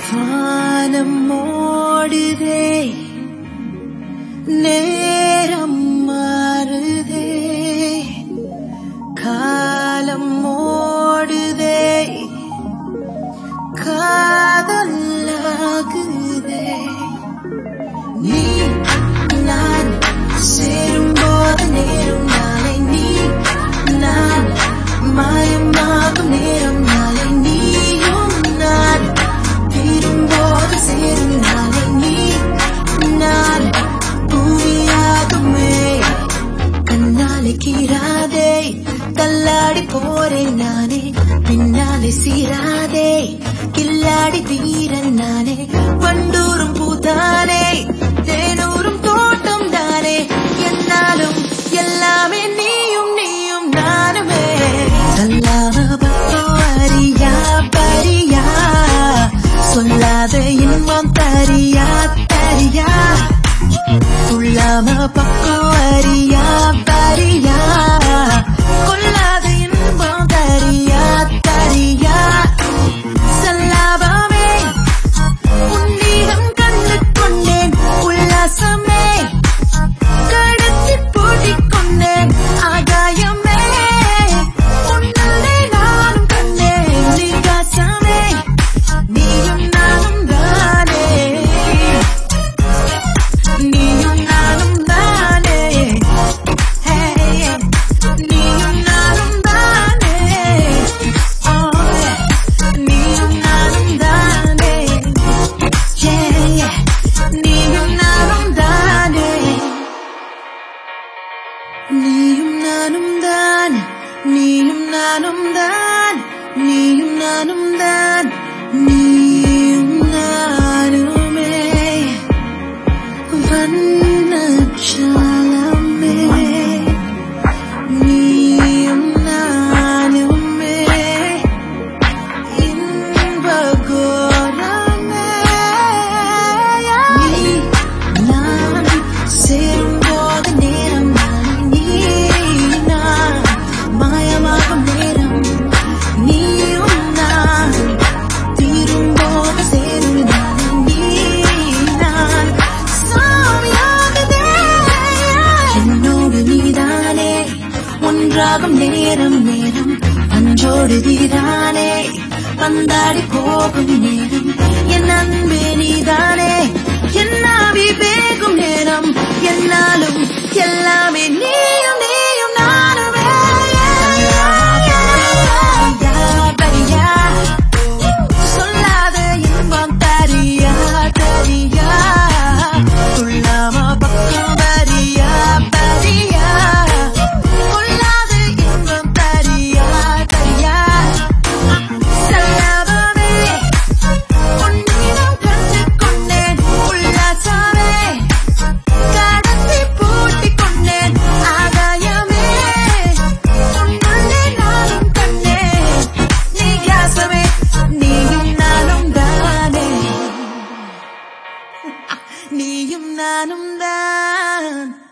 வானம் ஓடுதே, நேரம் மாறுதே, காலம் ஓடுதே, காதலாகுதே. நீ நான் சேரும்போது நேரம் நாளை, நீ நான் மாயமாகும் நேரம் நாளை, நீயும் நான் தீரும்போது சேரும் நாளை, நீ நான் பூமியாகுமே. கண்ணாலே கீராதே, தள்ளாடி போறேன் நானே, பின்னாலே சீராதே, கில்லாடி வீரன் நானே. வண்டூரும் பூதானே, தேனூரும் தோட்டம் தானே, என்னாலும் எல்லாமே நீயும் நீயும் நானுமே. சொல்லாம பக்கம் அறியா பரியா, சொல்லாத இன்பம் தரியா தரியா. சொல்லாம பக்கம் அறியா பரியா, கொல்லாத இன்பம் தரியா தரியா. சல்லாபமே உன்னிடம் கண்டு கொண்டேன், உல்லாசமே கடத்தி பூட்டிக் கொண்டேன், ஆகாயமே உன்னே நானும் கண்டேன், நிகாசமே நீயும் நானும் தானே, நீயும் நானும் தானே, நீயும் நானும் தானே, நீயும் நானும் தானே, நீயும் நானும் தானே, நீயும் நானும் தான், நீயும் நானும் தான், நீயும் நானும் தான், நீயும் நானுமே. வண்ணஜாலமே நீயும் நானுமே, இன்பகோரமே. நீ நான் சேரும்போது நேரம் நாளை, நீ நான் மாயமாகும் நேரம், நீயும் நான் தீரும்போது சேரும் நாளை, நீ நான் சாமியாகுதே. என்னோடு நீதானே ஒன்றாகும் நேரம் நேரம், அன்றோடு நீதானே வந்தாடி போகும் நேரம், என் அன்பே நீதானே என்னாவி வேகும் நேரம், என்னாலும் எல்லாமே நீயும் நீயும் நானுமே. தரியா சொல்லாத இன்பம் தரியா தரியா, சொல்லாம பக்கம் வரியா பரியா, கொள்ளாத இன்பம் தரியா தரியா. சல்லாபமே உன்னிடம் கண்டு கொண்டேன், உல்லாசமே கடத்தி பூட்டிக் கொண்டேன், ஆகாயமே உன்னுள்ளே நானும் கண்டேன், நிகாசமே நீயும் நானும் தானே, நீயும் நானும் தான்.